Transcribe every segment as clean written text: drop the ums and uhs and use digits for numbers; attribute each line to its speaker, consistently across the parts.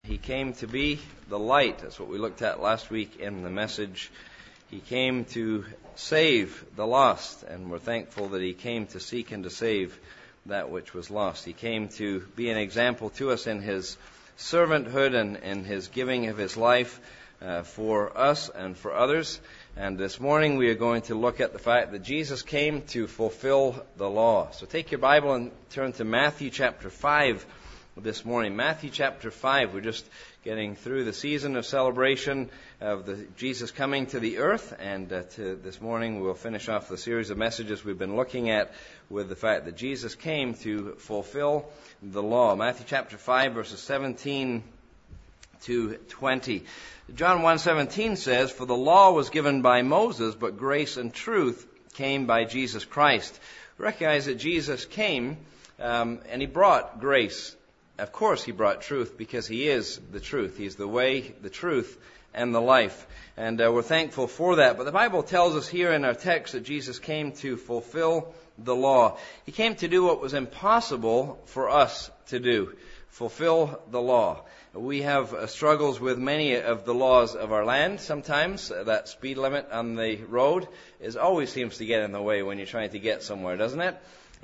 Speaker 1: He came to be the light. That's what we looked at last week in the message. He came to save the lost, and we're thankful that He came to seek and to save that which was lost. He came to be an example to us in His servanthood and in His giving of His life for us and for others. And this morning we are going to look at the fact that Jesus came to fulfill the law. So take your Bible and turn to Matthew chapter 5 this morning. Matthew chapter 5. We're just getting through the season of celebration of Jesus coming to the earth. And this morning we'll finish off the series of messages we've been looking at with the fact that Jesus came to fulfill the law. Matthew chapter 5 verses 17 to 20. John 1:17 says, "For the law was given by Moses, but grace and truth came by Jesus Christ." We recognize that Jesus came and He brought grace. Of course He brought truth because He is the truth. He's the way, the truth, and the life. And we're thankful for that. But the Bible tells us here in our text that Jesus came to fulfill the law. He came to do what was impossible for us to do. Fulfill the law. We have struggles with many of the laws of our land. Sometimes that speed limit on the road always seems to get in the way when you're trying to get somewhere, doesn't it?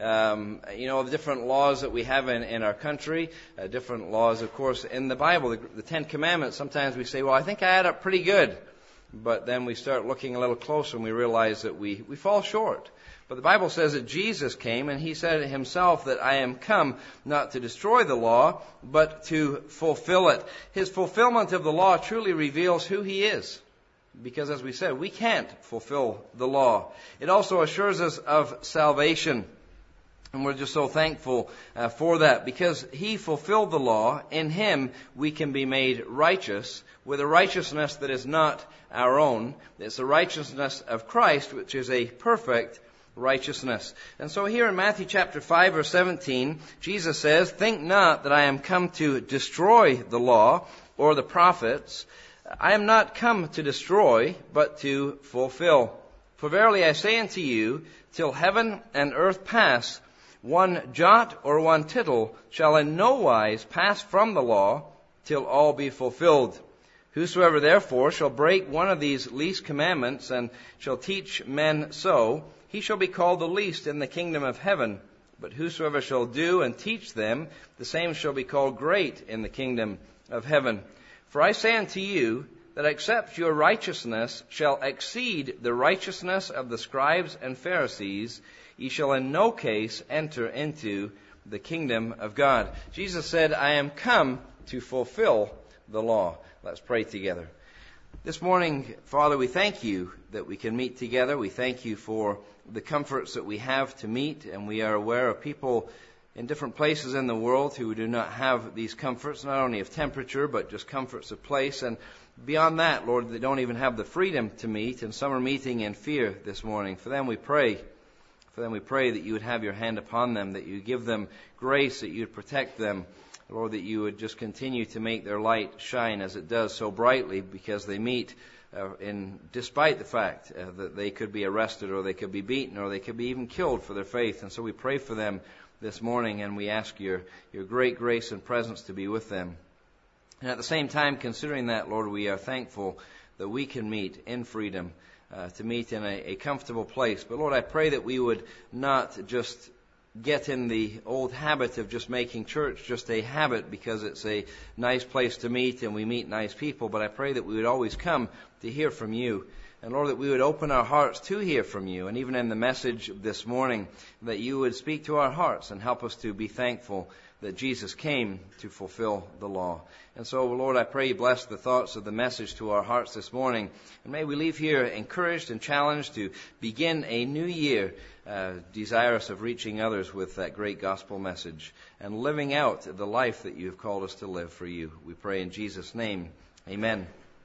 Speaker 1: The different laws that we have in our country, different laws, of course, in the Bible. The Ten Commandments, sometimes we say, well, I think I add up pretty good. But then we start looking a little closer and we realize that we fall short. But the Bible says that Jesus came and He said Himself that I am come not to destroy the law, but to fulfill it. His fulfillment of the law truly reveals who He is. Because as we said, we can't fulfill the law. It also assures us of salvation. And we're just so thankful for that. Because He fulfilled the law, in Him we can be made righteous with a righteousness that is not our own. It's the righteousness of Christ, which is a perfect righteousness. And so here in Matthew chapter 5 verse 17, Jesus says, "Think not that I am come to destroy the law or the prophets. I am not come to destroy, but to fulfill. For verily I say unto you, till heaven and earth pass, one jot or one tittle shall in no wise pass from the law, till all be fulfilled. Whosoever therefore shall break one of these least commandments, and shall teach men so, he shall be called the least in the kingdom of heaven. But whosoever shall do and teach them, the same shall be called great in the kingdom of heaven. For I say unto you, that except your righteousness shall exceed the righteousness of the scribes and Pharisees, ye shall in no case enter into the kingdom of God." Jesus said, I am come to fulfill the law. Let's pray together. This morning, Father, we thank You that we can meet together. We thank You for the comforts that we have to meet, and we are aware of people in different places in the world who do not have these comforts, not only of temperature, but just comforts of place. And beyond that, Lord, they don't even have the freedom to meet, and some are meeting in fear this morning. For them we pray. For them we pray that You would have Your hand upon them, that You give them grace, that You would protect them. Lord, that You would just continue to make their light shine as it does so brightly, because they meet despite the fact that they could be arrested, or they could be beaten, or they could be even killed for their faith. And so we pray for them this morning, and we ask Your great grace and presence to be with them. And at the same time, considering that, Lord, we are thankful that we can meet in freedom, to meet in a comfortable place. But Lord, I pray that we would not just get in the old habit of just making church just a habit because it's a nice place to meet and we meet nice people. But I pray that we would always come to hear from You. And Lord, that we would open our hearts to hear from You. And even in the message this morning, that You would speak to our hearts and help us to be thankful that Jesus came to fulfill the law. And so, Lord, I pray You bless the thoughts of the message to our hearts this morning. And may we leave here encouraged and challenged to begin a new year, desirous of reaching others with that great gospel message and living out the life that You have called us to live for You. We pray in Jesus' name. Amen.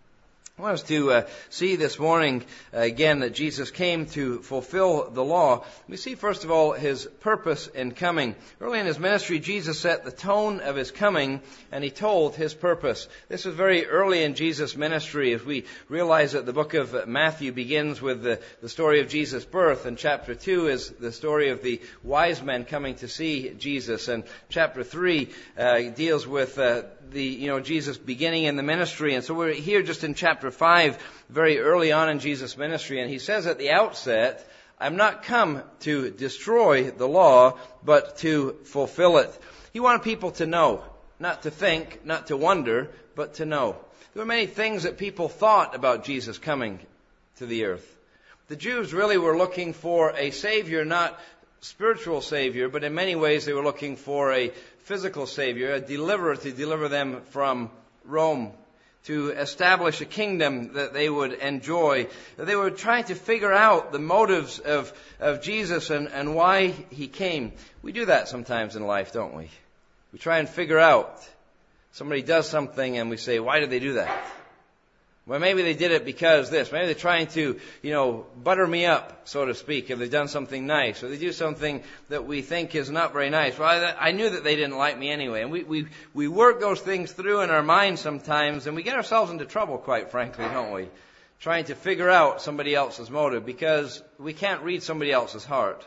Speaker 1: I want us to see this morning again that Jesus came to fulfill the law. We see first of all His purpose in coming. Early in His ministry, Jesus set the tone of His coming, and He told His purpose. This is very early in Jesus' ministry, as we realize that the book of Matthew begins with the story of Jesus' birth, and chapter 2 is the story of the wise men coming to see Jesus, and chapter 3 deals with Jesus beginning in the ministry. And so we're here just in chapter 5, very early on in Jesus' ministry, and He says at the outset, I'm not come to destroy the law, but to fulfill it. He wanted people to know, not to think, not to wonder, but to know. There were many things that people thought about Jesus coming to the earth. The Jews really were looking for a Savior, not spiritual Savior, but in many ways they were looking for a physical Savior, a deliverer to deliver them from Rome, to establish a kingdom that they would enjoy. They were trying to figure out the motives of Jesus and why He came. We do that sometimes in life, don't we? We try and figure out. Somebody does something and we say, why did they do that? Well, maybe they did it because this. Maybe they're trying to, butter me up, so to speak, if they've done something nice. Or they do something that we think is not very nice. Well, I knew that they didn't like me anyway. And we work those things through in our minds sometimes, and we get ourselves into trouble, quite frankly, don't we? Trying to figure out somebody else's motive, because we can't read somebody else's heart.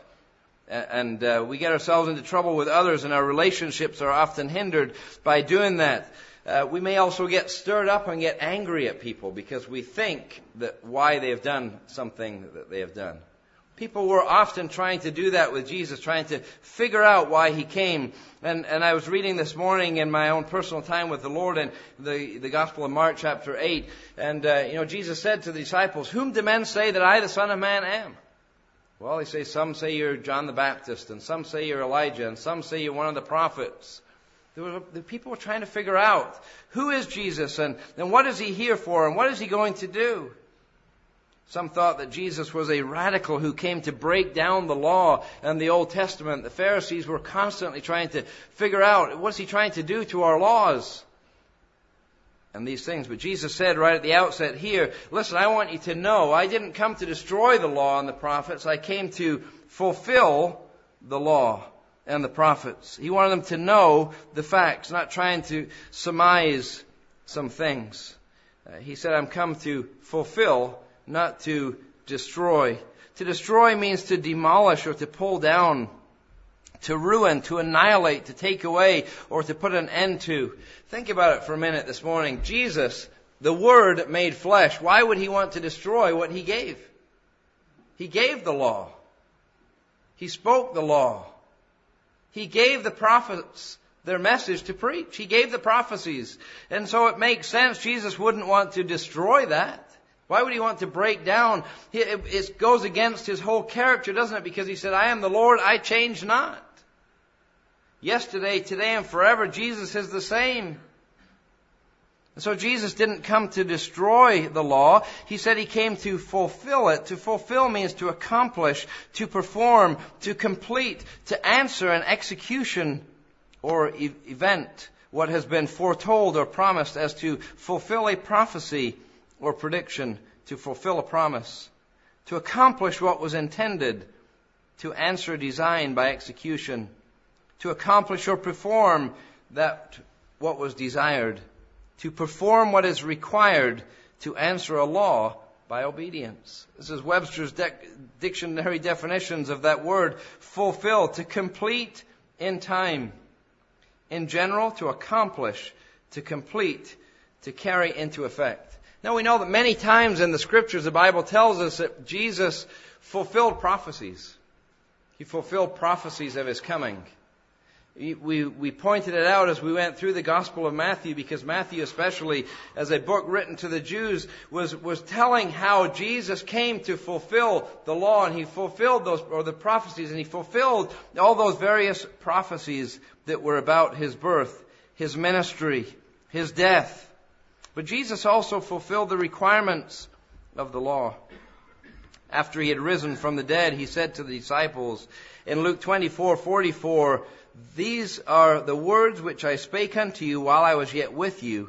Speaker 1: And we get ourselves into trouble with others, and our relationships are often hindered by doing that. We may also get stirred up and get angry at people because we think that why they have done something that they have done. People were often trying to do that with Jesus, trying to figure out why He came. And I was reading this morning in my own personal time with the Lord in the Gospel of Mark chapter 8. And, Jesus said to the disciples, whom do men say that I, the Son of Man, am? Well, they say, some say you're John the Baptist, and some say you're Elijah, and some say you're one of the prophets. The people were trying to figure out, who is Jesus, and what is He here for, and what is He going to do? Some thought that Jesus was a radical who came to break down the law and the Old Testament. The Pharisees were constantly trying to figure out, what's He trying to do to our laws? And these things. But Jesus said right at the outset here, listen, I want you to know, I didn't come to destroy the law and the prophets. I came to fulfill the law and the prophets. He wanted them to know the facts, not trying to surmise some things. He said, I'm come to fulfill, not to destroy. To destroy means to demolish or to pull down, to ruin, to annihilate, to take away, or to put an end to. Think about it for a minute this morning. Jesus, the Word made flesh, why would He want to destroy what He gave? He gave the law. He spoke the law. He gave the prophets their message to preach. He gave the prophecies. And so it makes sense Jesus wouldn't want to destroy that. Why would He want to break down? It goes against His whole character, doesn't it? Because He said, I am the Lord, I change not. Yesterday, today, and forever, Jesus is the same. And so Jesus didn't come to destroy the law. He said He came to fulfill it. To fulfill means to accomplish, to perform, to complete, to answer an execution or event what has been foretold or promised, as to fulfill a prophecy or prediction, to fulfill a promise, to accomplish what was intended, to answer design by execution, to accomplish or perform that what was desired, to perform what is required, to answer a law by obedience. This is Webster's dictionary definitions of that word, fulfill, to complete in time. In general, to accomplish, to complete, to carry into effect. Now we know that many times in the Scriptures the Bible tells us that Jesus fulfilled prophecies. He fulfilled prophecies of His coming. We pointed it out as we went through the Gospel of Matthew, because Matthew, especially as a book written to the Jews, was telling how Jesus came to fulfill the law, and He fulfilled the prophecies, and He fulfilled all those various prophecies that were about His birth, His ministry, His death. But Jesus also fulfilled the requirements of the law. After He had risen from the dead, He said to the disciples in Luke 24:44, these are the words which I spake unto you while I was yet with you,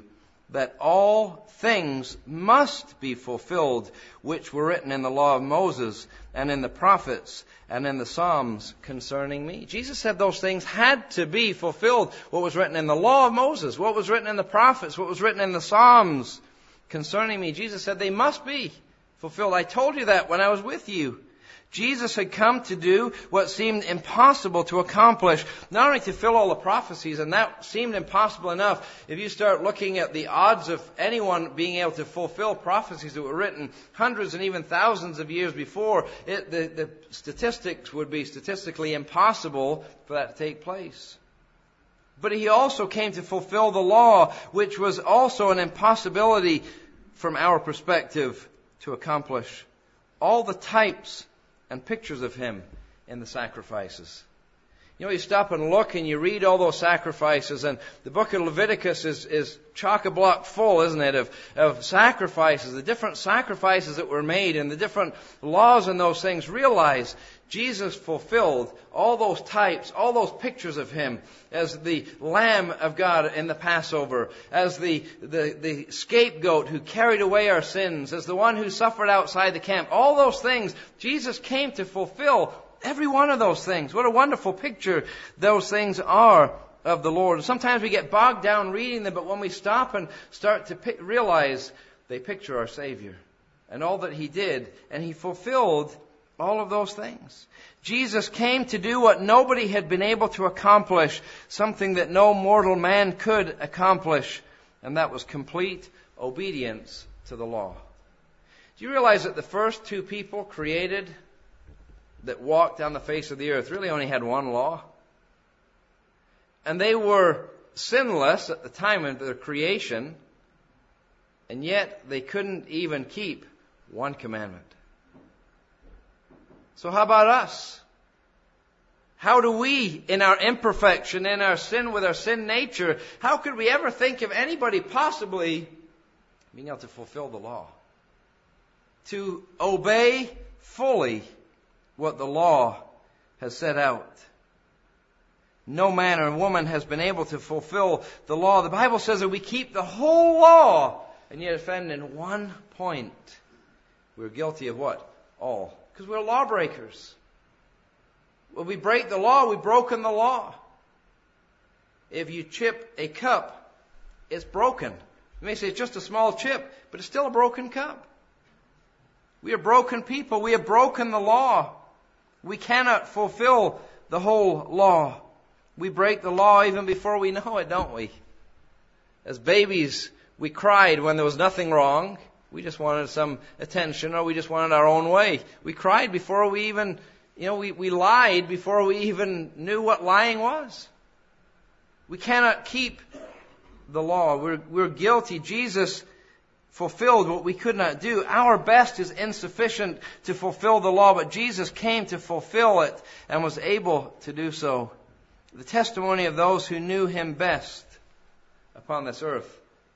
Speaker 1: that all things must be fulfilled which were written in the law of Moses and in the prophets and in the Psalms concerning me. Jesus said those things had to be fulfilled. What was written in the law of Moses, what was written in the prophets, what was written in the Psalms concerning me. Jesus said they must be fulfilled. I told you that when I was with you. Jesus had come to do what seemed impossible to accomplish, not only to fill all the prophecies, and that seemed impossible enough. If you start looking at the odds of anyone being able to fulfill prophecies that were written hundreds and even thousands of years before, the statistics would be statistically impossible for that to take place. But he also came to fulfill the law, which was also an impossibility from our perspective to accomplish. All the types and pictures of him in the sacrifices. You know, you stop and look and you read all those sacrifices, and the book of Leviticus is chock-a-block full, isn't it, of sacrifices, the different sacrifices that were made and the different laws and those things. Realize Jesus fulfilled all those types, all those pictures of him as the Lamb of God in the Passover, as the scapegoat who carried away our sins, as the one who suffered outside the camp. All those things, Jesus came to fulfill every one of those things. What a wonderful picture those things are of the Lord. Sometimes we get bogged down reading them, but when we stop and start to realize they picture our Savior and all that He did, and He fulfilled all of those things. Jesus came to do what nobody had been able to accomplish, something that no mortal man could accomplish, and that was complete obedience to the law. Do you realize that the first two people created that walked on the face of the earth really only had one law? And they were sinless at the time of their creation, and yet they couldn't even keep one commandment. So how about us? How do we, in our imperfection, in our sin, with our sin nature, how could we ever think of anybody possibly being able to fulfill the law? To obey fully what the law has set out. No man or woman has been able to fulfill the law. The Bible says that we keep the whole law and yet offend in one point. We're guilty of what? All. Because we're lawbreakers. When we break the law, we've broken the law. If you chip a cup, it's broken. You may say it's just a small chip, but it's still a broken cup. We are broken people. We have broken the law. We cannot fulfill the whole law. We break the law even before we know it, don't we? As babies, we cried when there was nothing wrong. We just wanted some attention, or we just wanted our own way. We cried before we even, we lied before we even knew what lying was. We cannot keep the law. We're guilty. Jesus fulfilled what we could not do. Our best is insufficient to fulfill the law, but Jesus came to fulfill it and was able to do so. The testimony of those who knew Him best upon this earth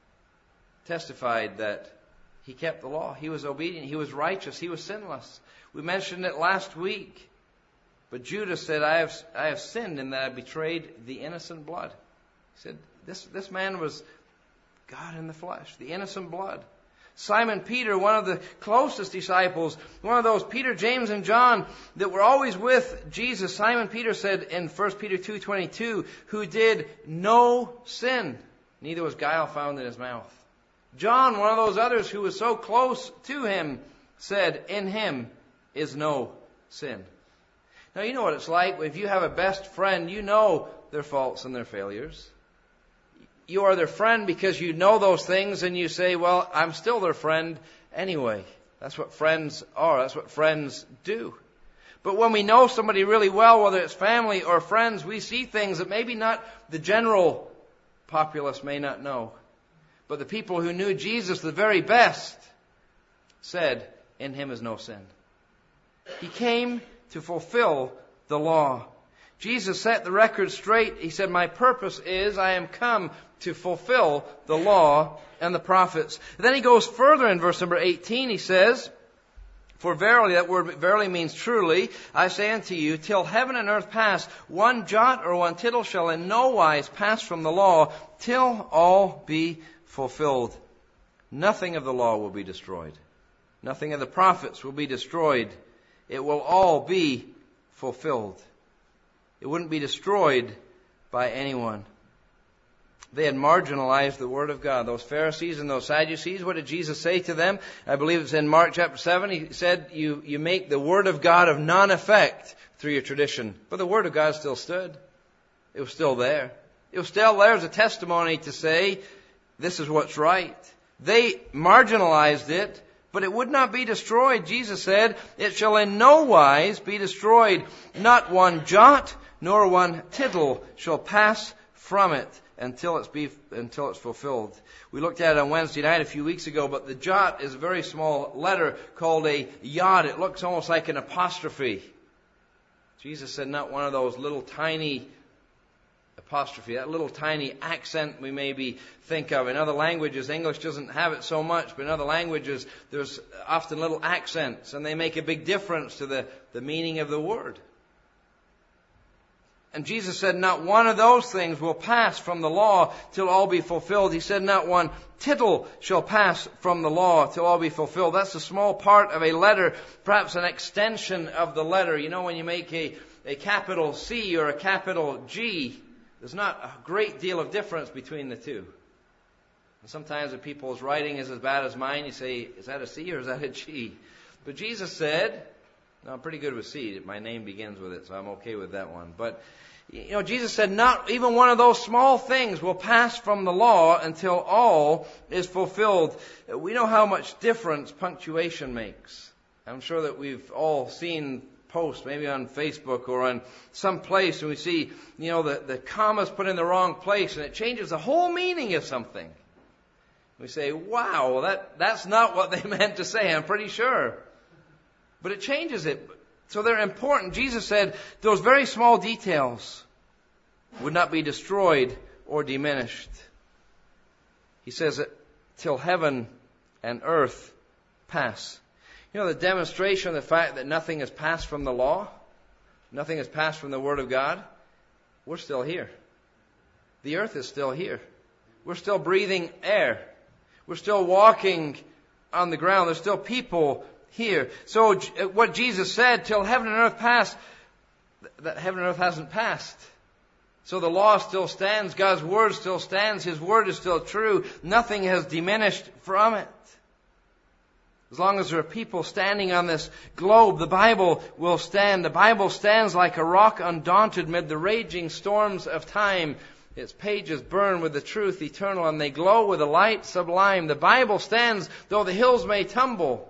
Speaker 1: testified that He kept the law. He was obedient. He was righteous. He was sinless. We mentioned it last week. But Judas said, I have sinned in that I betrayed the innocent blood. He said, this man was God in the flesh, the innocent blood. Simon Peter, one of the closest disciples, one of those Peter, James, and John that were always with Jesus. Simon Peter said in 1 Peter 2:22, who did no sin, neither was guile found in his mouth. John, one of those others who was so close to him, said, in him is no sin. Now, you know what it's like. If you have a best friend, you know their faults and their failures. You are their friend because you know those things, and you say, well, I'm still their friend anyway. That's what friends are. That's what friends do. But when we know somebody really well, whether it's family or friends, we see things that maybe not the general populace may not know. But the people who knew Jesus the very best said, in Him is no sin. He came to fulfill the law. Jesus set the record straight. He said, my purpose is I am come to fulfill the law and the prophets. And then He goes further in verse number 18. He says, for verily, that word verily means truly, I say unto you, till heaven and earth pass, one jot or one tittle shall in no wise pass from the law, till all be fulfilled. Nothing of the law will be destroyed. Nothing of the prophets will be destroyed. It will all be fulfilled. It wouldn't be destroyed by anyone. They had marginalized the Word of God. Those Pharisees and those Sadducees, what did Jesus say to them? I believe it's in Mark chapter 7. He said, you make the Word of God of non-effect through your tradition. But the Word of God still stood. It was still there. It was still there as a testimony to say, this is what's right. They marginalized it, but it would not be destroyed. Jesus said, it shall in no wise be destroyed. Not one jot nor one tittle shall pass from it until it's fulfilled. We looked at it on Wednesday night a few weeks ago, but the jot is a very small letter called a yod. It looks almost like an apostrophe. Jesus said not one of those little tiny apostrophe, that little tiny accent we maybe think of. In other languages, English doesn't have it so much, but in other languages there's often little accents, and they make a big difference to the meaning of the word. And Jesus said, not one of those things will pass from the law till all be fulfilled. He said, not one tittle shall pass from the law till all be fulfilled. That's a small part of a letter, perhaps an extension of the letter. You know, when you make a capital C or a capital G, there's not a great deal of difference between the two. And sometimes if people's writing is as bad as mine, you say, is that a C or is that a G? But Jesus said, no, I'm pretty good with C. My name begins with it, so I'm okay with that one. But, you know, Jesus said not even one of those small things will pass from the law until all is fulfilled. We know how much difference punctuation makes. I'm sure that we've all seen posts, maybe on Facebook or on some place, and we see, you know, the comma's put in the wrong place, and it changes the whole meaning of something. We say, wow, that's not what they meant to say, I'm pretty sure. But it changes it. So they're important. Jesus said those very small details would not be destroyed or diminished. He says that till heaven and earth pass. You know, the demonstration of the fact that nothing has passed from the law, nothing has passed from the Word of God, we're still here. The earth is still here. We're still breathing air. We're still walking on the ground. There's still people here. So what Jesus said, till heaven and earth pass, that heaven and earth hasn't passed. So the law still stands. God's Word still stands. His Word is still true. Nothing has diminished from it. As long as there are people standing on this globe, the Bible will stand. The Bible stands like a rock undaunted mid the raging storms of time. Its pages burn with the truth eternal, and they glow with a light sublime. The Bible stands, though the hills may tumble.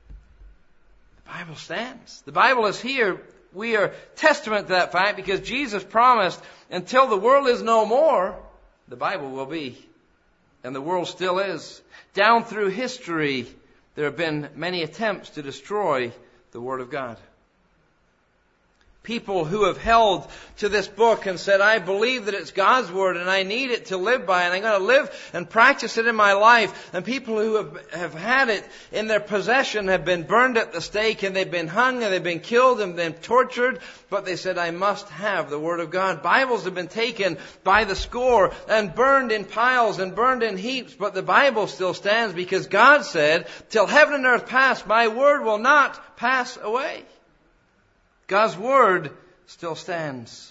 Speaker 1: The Bible stands. The Bible is here. We are testament to that fact because Jesus promised, until the world is no more, the Bible will be. And the world still is. Down through history, there have been many attempts to destroy the Word of God. People who have held to this book and said, I believe that it's God's Word and I need it to live by, and I'm going to live and practice it in my life. And people who have had it in their possession have been burned at the stake, and they've been hung and they've been killed and been tortured. But they said, I must have the Word of God. Bibles have been taken by the score and burned in piles and burned in heaps. But the Bible still stands because God said, till heaven and earth pass, my Word will not pass away. God's Word still stands.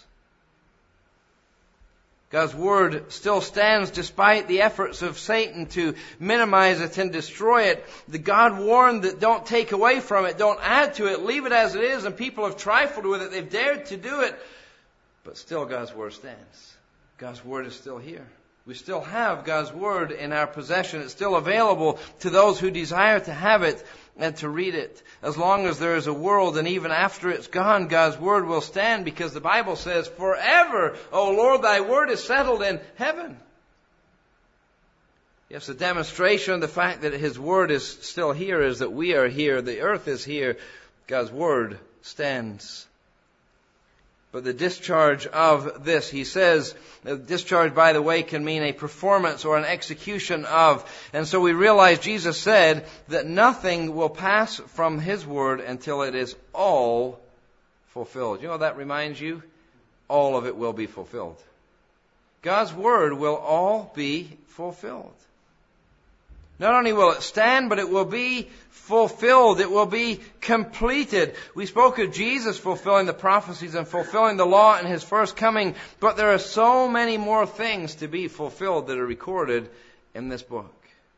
Speaker 1: God's Word still stands despite the efforts of Satan to minimize it and destroy it. The God warned that don't take away from it, don't add to it, leave it as it is, and people have trifled with it, they've dared to do it. But still God's Word stands. God's Word is still here. We still have God's Word in our possession. It's still available to those who desire to have it and to read it. As long as there is a world, and even after it's gone, God's Word will stand, because the Bible says, forever, O Lord, thy Word is settled in heaven. Yes, the demonstration of the fact that His Word is still here is that we are here. The earth is here. God's Word stands. But the discharge of this, he says, discharge, by the way, can mean a performance or an execution of. And so we realize Jesus said that nothing will pass from His Word until it is all fulfilled. You know what that reminds you? All of it will be fulfilled. God's Word will all be fulfilled. Not only will it stand, but it will be fulfilled. It will be completed. We spoke of Jesus fulfilling the prophecies and fulfilling the law in His first coming, but there are so many more things to be fulfilled that are recorded in this book.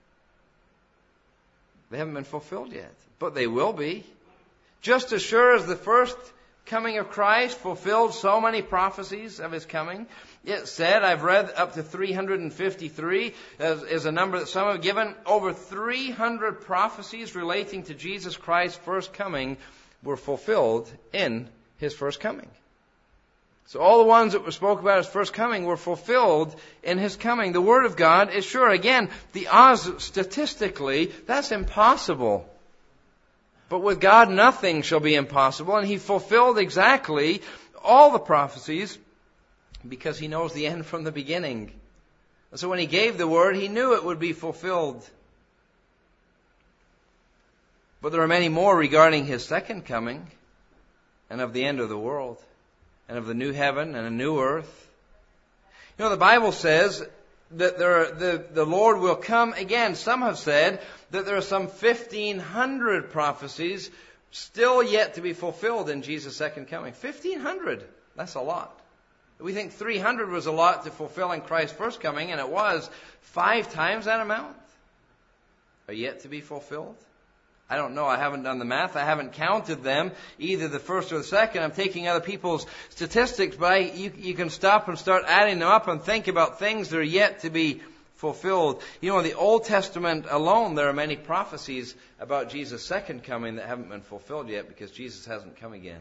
Speaker 1: They haven't been fulfilled yet, but they will be. Just as sure as the first coming of Christ fulfilled so many prophecies of His coming. It said, I've read up to 353 is a number that some have given. Over 300 prophecies relating to Jesus Christ's first coming were fulfilled in His first coming. So all the ones that were spoke about His first coming were fulfilled in His coming. The Word of God is sure. Again, the odds statistically, that's impossible. But with God, nothing shall be impossible. And He fulfilled exactly all the prophecies because He knows the end from the beginning. And so when He gave the Word, He knew it would be fulfilled. But there are many more regarding His second coming and of the end of the world and of the new heaven and a new earth. You know, the Bible says that the Lord will come again. Some have said that there are some 1,500 prophecies still yet to be fulfilled in Jesus' second coming. 1,500. That's a lot. We think 300 was a lot to fulfill in Christ's first coming, and it was. 5 times that amount are yet to be fulfilled. I don't know. I haven't done the math. I haven't counted them, either the first or the second. I'm taking other people's statistics, but you can stop and start adding them up and think about things that are yet to be fulfilled. You know, in the Old Testament alone, there are many prophecies about Jesus' second coming that haven't been fulfilled yet because Jesus hasn't come again.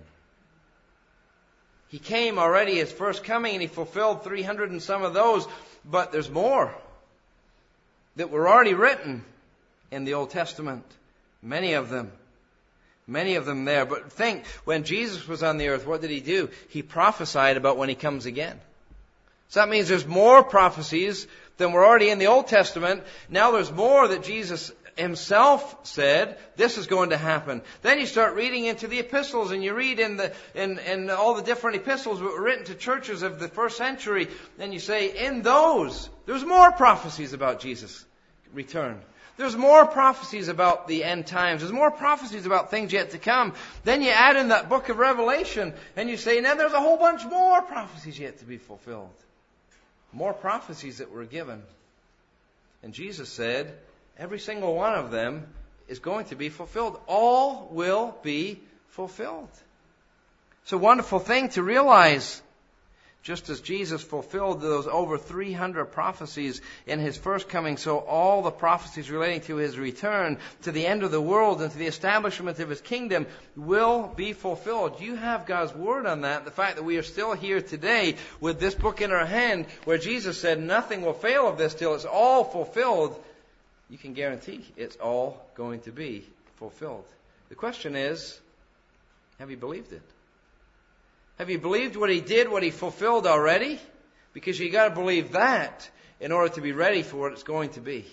Speaker 1: He came already His first coming and He fulfilled 300 and some of those, but there's more that were already written in the Old Testament. Many of them there. But think, when Jesus was on the earth, what did He do? He prophesied about when He comes again. So that means there's more prophecies than were already in the Old Testament. Now there's more that Jesus Himself said, this is going to happen. Then you start reading into the epistles, and you read in all the different epistles that were written to churches of the first century, and you say, in those, there's more prophecies about Jesus' return. There's more prophecies about the end times. There's more prophecies about things yet to come. Then you add in that book of Revelation, and you say, now there's a whole bunch more prophecies yet to be fulfilled. More prophecies that were given. And Jesus said, every single one of them is going to be fulfilled. All will be fulfilled. It's a wonderful thing to realize. Just as Jesus fulfilled those over 300 prophecies in His first coming, so all the prophecies relating to His return, to the end of the world, and to the establishment of His kingdom will be fulfilled. You have God's Word on that. The fact that we are still here today with this book in our hand, where Jesus said nothing will fail of this till it's all fulfilled, you can guarantee it's all going to be fulfilled. The question is, have you believed it? Have you believed what He did, what He fulfilled already? Because you got to believe that in order to be ready for what it's going to be.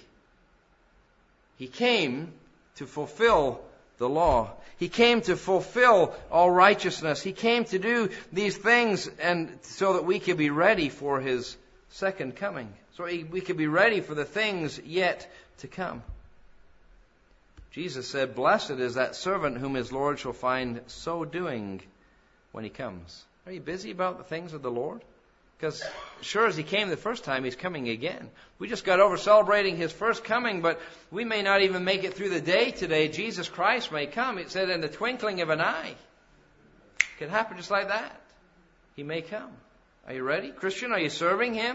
Speaker 1: He came to fulfill the law. He came to fulfill all righteousness. He came to do these things and so that we could be ready for His second coming. So we could be ready for the things yet to come. Jesus said, blessed is that servant whom his Lord shall find so doing when He comes. Are you busy about the things of the Lord? Because sure as He came the first time, He's coming again. We just got over celebrating His first coming, but we may not even make it through the day today. Jesus Christ may come. It said in the twinkling of an eye. It could happen just like that. He may come. Are you ready? Christian, are you serving Him?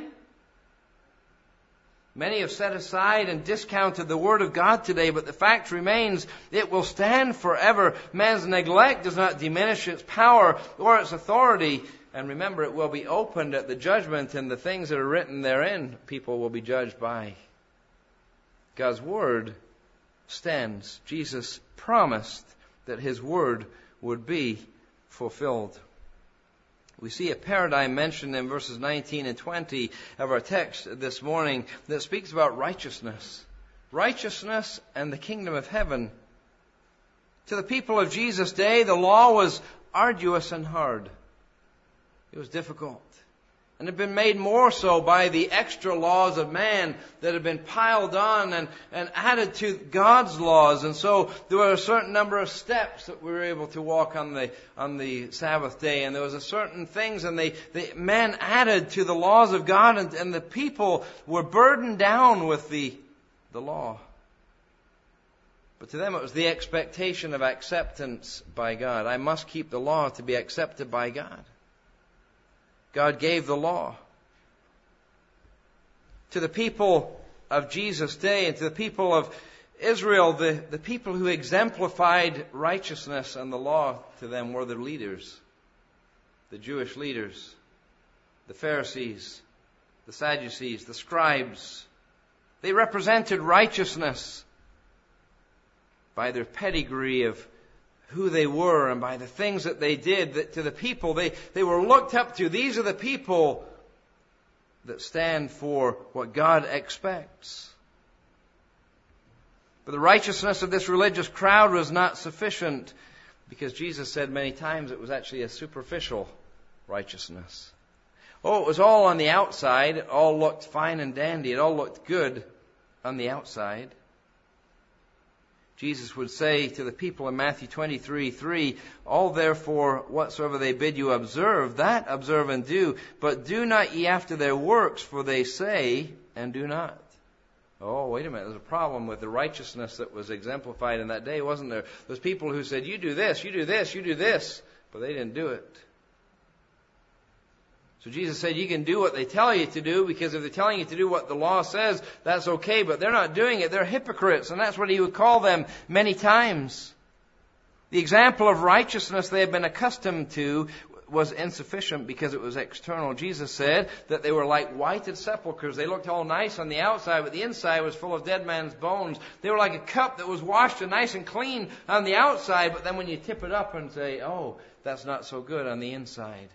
Speaker 1: Many have set aside and discounted the Word of God today, but the fact remains it will stand forever. Man's neglect does not diminish its power or its authority. And remember, it will be opened at the judgment, and the things that are written therein, people will be judged by. God's Word stands. Jesus promised that His Word would be fulfilled. We see a paradigm mentioned in verses 19 and 20 of our text this morning that speaks about righteousness. Righteousness and the kingdom of heaven. To the people of Jesus' day, the law was arduous and hard. It was difficult. And had been made more so by the extra laws of man that had been piled on and added to God's laws. And so there were a certain number of steps that we were able to walk on the Sabbath day. And there was a certain things, and man added to the laws of God, and the people were burdened down with the law. But to them it was the expectation of acceptance by God. I must keep the law to be accepted by God. God gave the law. To the people of Jesus' day and to the people of Israel, the people who exemplified righteousness and the law to them were the leaders, the Jewish leaders, the Pharisees, the Sadducees, the scribes. They represented righteousness by their pedigree of who they were and by the things that they did. That to the people they were looked up to. These are the people that stand for what God expects. But the righteousness of this religious crowd was not sufficient, because Jesus said many times it was actually a superficial righteousness. Oh, it was all on the outside. It all looked fine and dandy. It all looked good on the outside. Jesus would say to the people in Matthew 23:3, all therefore whatsoever they bid you observe, that observe and do, but do not ye after their works, for they say and do not. Oh, wait a minute, there's a problem with the righteousness that was exemplified in that day, wasn't there? There's people who said, you do this, you do this, you do this, but they didn't do it. So Jesus said, you can do what they tell you to do, because if they're telling you to do what the law says, that's okay, but they're not doing it. They're hypocrites, and that's what he would call them many times. The example of righteousness they had been accustomed to was insufficient because it was external. Jesus said that they were like whited sepulchres. They looked all nice on the outside, but the inside was full of dead man's bones. They were like a cup that was washed and nice and clean on the outside, but then when you tip it up and say, oh, that's not so good on the inside.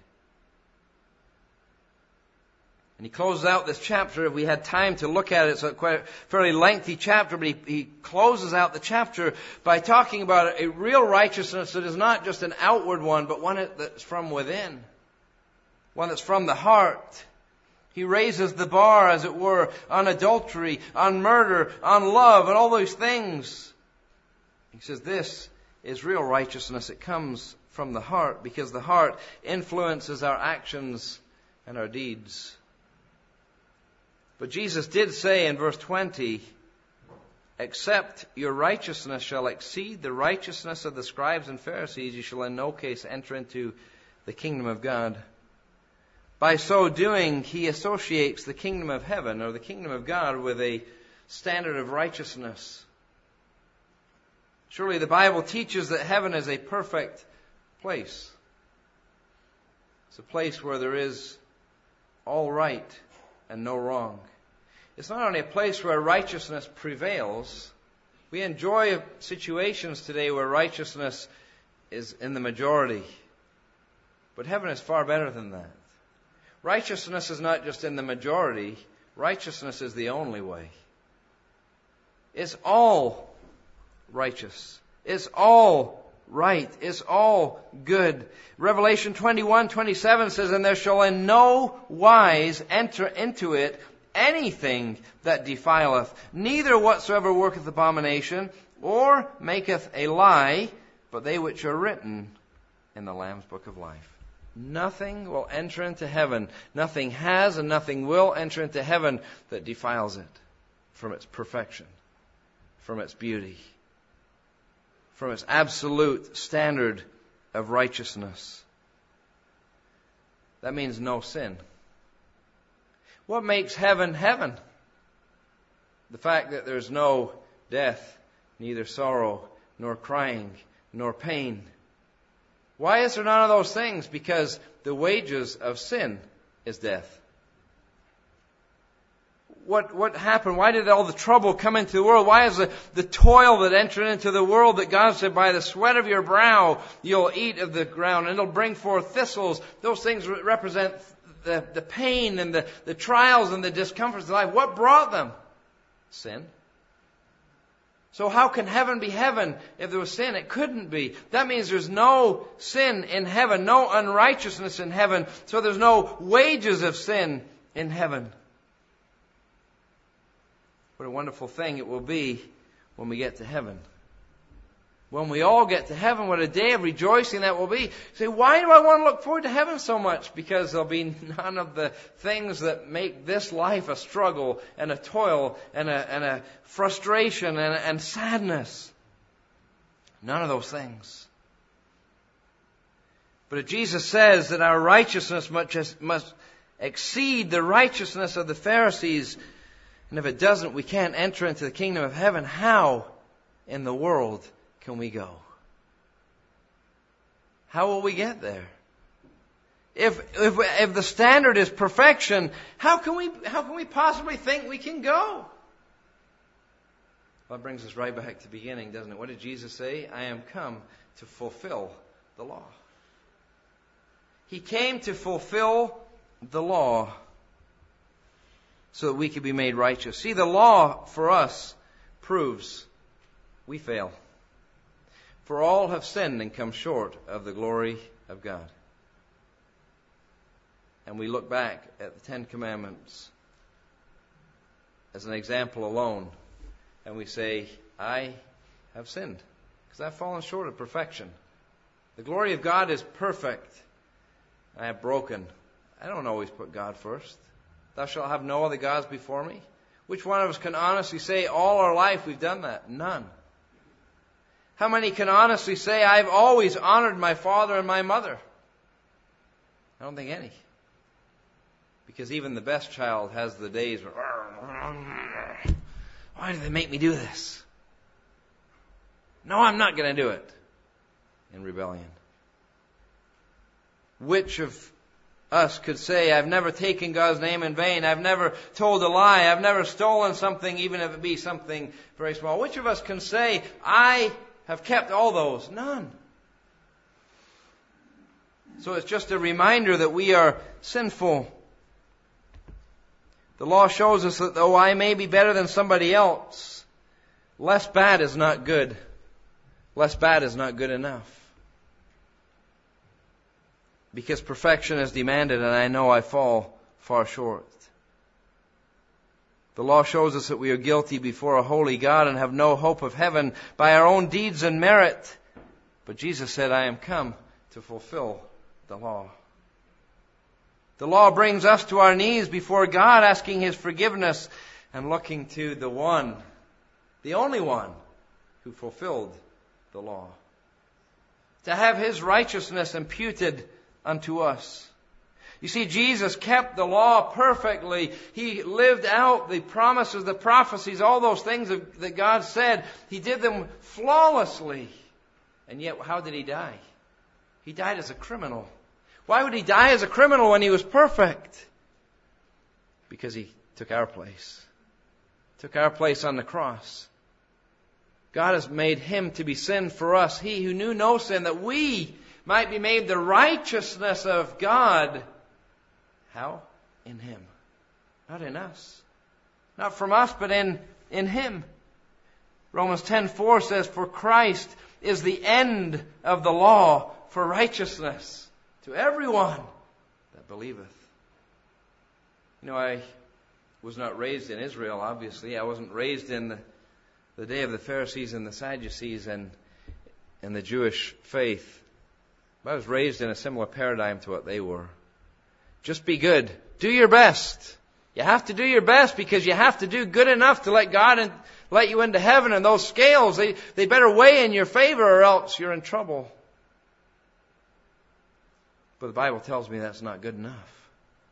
Speaker 1: And he closes out this chapter. If we had time to look at it, it's a quite a fairly lengthy chapter, but he closes out the chapter by talking about a real righteousness that is not just an outward one, but one that's from within. One that's from the heart. He raises the bar, as it were, on adultery, on murder, on love, and all those things. He says this is real righteousness. It comes from the heart, because the heart influences our actions and our deeds. But Jesus did say in verse 20, except your righteousness shall exceed the righteousness of the scribes and Pharisees, you shall in no case enter into the kingdom of God. By so doing, he associates the kingdom of heaven or the kingdom of God with a standard of righteousness. Surely the Bible teaches that heaven is a perfect place. It's a place where there is all right and no wrong. It's not only a place where righteousness prevails. We enjoy situations today where righteousness is in the majority. But heaven is far better than that. Righteousness is not just in the majority. Righteousness is the only way. It's all righteous. It's all right. It's all good. Revelation 21:27 says, and there shall in no wise enter into it anything that defileth, neither whatsoever worketh abomination, or maketh a lie, but they which are written in the Lamb's book of life. Nothing will enter into heaven. Nothing has and nothing will enter into heaven that defiles it from its perfection, from its beauty, from its absolute standard of righteousness. That means no sin. What makes heaven heaven? The fact that there's no death, neither sorrow, nor crying, nor pain. Why is there none of those things? Because the wages of sin is death. What happened? Why did all the trouble come into the world? Why is the toil that entered into the world that God said, by the sweat of your brow you'll eat of the ground, and it'll bring forth thistles? Those things represent the pain and the trials and the discomforts of life. What brought them? Sin. So how can heaven be heaven if there was sin? It couldn't be. That means there's no sin in heaven, no unrighteousness in heaven, so there's no wages of sin in heaven. What a wonderful thing it will be when we get to heaven. When we all get to heaven, what a day of rejoicing that will be. You say, why do I want to look forward to heaven so much? Because there'll be none of the things that make this life a struggle and a toil and a frustration and sadness. None of those things. But if Jesus says that our righteousness must exceed the righteousness of the Pharisees, and if it doesn't, we can't enter into the kingdom of heaven, how in the world can we go? How will we get there? If the standard is perfection, how can we possibly think we can go? Well, that brings us right back to the beginning, doesn't it? What did Jesus say? I am come to fulfill the law. He came to fulfill the law so that we could be made righteous. See, the law for us proves we fail. For all have sinned and come short of the glory of God. And we look back at the Ten Commandments as an example alone, and we say, I have sinned, because I've fallen short of perfection. The glory of God is perfect. I have broken. I don't always put God first. Thou shalt have no other gods before me. Which one of us can honestly say all our life we've done that? None. How many can honestly say, I've always honored my father and my mother? I don't think any. Because even the best child has the days where, why do they make me do this? No, I'm not going to do it. In rebellion. Which of us could say, I've never taken God's name in vain. I've never told a lie. I've never stolen something, even if it be something very small. Which of us can say, I have kept all those? None. So it's just a reminder that we are sinful. The law shows us that though I may be better than somebody else, less bad is not good. Less bad is not good enough. Because perfection is demanded, and I know I fall far short. The law shows us that we are guilty before a holy God and have no hope of heaven by our own deeds and merit. But Jesus said, I am come to fulfill the law. The law brings us to our knees before God, asking His forgiveness and looking to the one, the only one, who fulfilled the law. To have His righteousness imputed unto us. You see, Jesus kept the law perfectly. He lived out the promises, the prophecies, all those things that God said. He did them flawlessly. And yet, how did He die? He died as a criminal. Why would He die as a criminal when He was perfect? Because He took our place. Took our place on the cross. God has made Him to be sin for us. He who knew no sin, that we might be made the righteousness of God. How? In Him. Not in us. Not from us, but in Him. Romans 10:4 says, for Christ is the end of the law for righteousness to everyone that believeth. You know, I was not raised in Israel, obviously. I wasn't raised in the day of the Pharisees and the Sadducees and the Jewish faith. I was raised in a similar paradigm to what they were. Just be good. Do your best. You have to do your best because you have to do good enough to let God let you into heaven. And those scales, they better weigh in your favor or else you're in trouble. But the Bible tells me that's not good enough.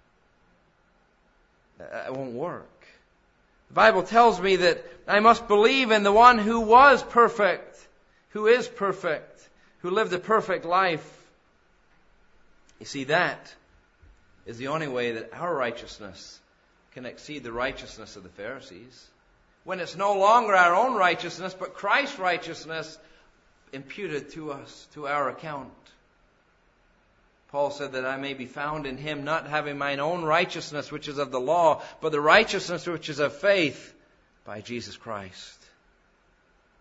Speaker 1: It won't work. The Bible tells me that I must believe in the one who was perfect, who is perfect, who lived a perfect life. You see, that is the only way that our righteousness can exceed the righteousness of the Pharisees. When it's no longer our own righteousness, but Christ's righteousness imputed to us, to our account. Paul said that I may be found in Him, not having mine own righteousness, which is of the law, but the righteousness which is of faith by Jesus Christ.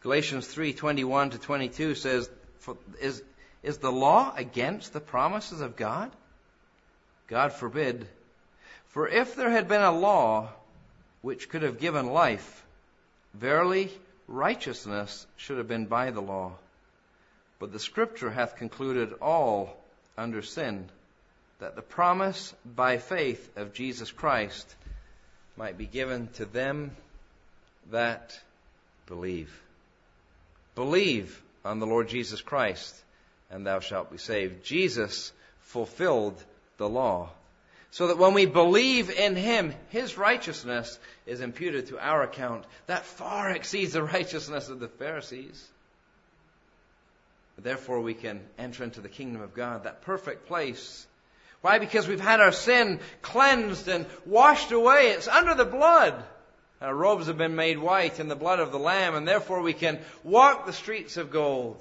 Speaker 1: Galatians 3:21-22 says, Is the law against the promises of God? God forbid. For if there had been a law which could have given life, verily righteousness should have been by the law. But the Scripture hath concluded all under sin, that the promise by faith of Jesus Christ might be given to them that believe. Believe on the Lord Jesus Christ, and thou shalt be saved. Jesus fulfilled the law, so that when we believe in Him, His righteousness is imputed to our account. That far exceeds the righteousness of the Pharisees. Therefore we can enter into the kingdom of God, that perfect place. Why? Because we've had our sin cleansed and washed away. It's under the blood. Our robes have been made white in the blood of the Lamb, and therefore we can walk the streets of gold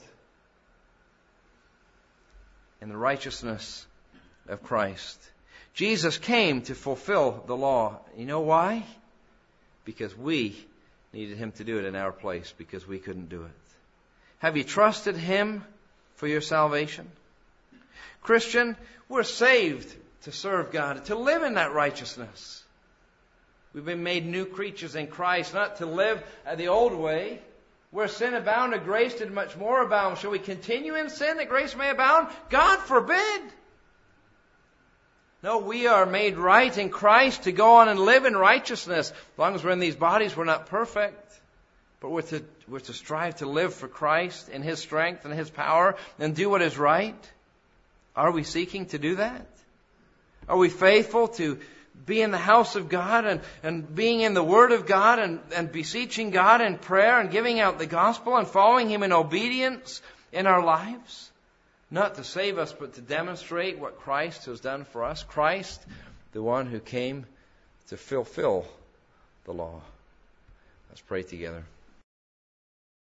Speaker 1: in the righteousness of Christ. Jesus came to fulfill the law. You know why? Because we needed Him to do it in our place, because we couldn't do it. Have you trusted Him for your salvation? Christian, we're saved to serve God, to live in that righteousness. We've been made new creatures in Christ, not to live the old way. Where sin abounded, grace did much more abound. Shall we continue in sin that grace may abound? God forbid. No, we are made right in Christ to go on and live in righteousness. As long as we're in these bodies, we're not perfect. But we're to strive to live for Christ in His strength and His power and do what is right. Are we seeking to do that? Are we faithful to be in the house of God and being in the Word of God and beseeching God in prayer and giving out the gospel and following Him in obedience in our lives? Not to save us, but to demonstrate what Christ has done for us. Christ, the one who came to fulfill the law. Let's pray together.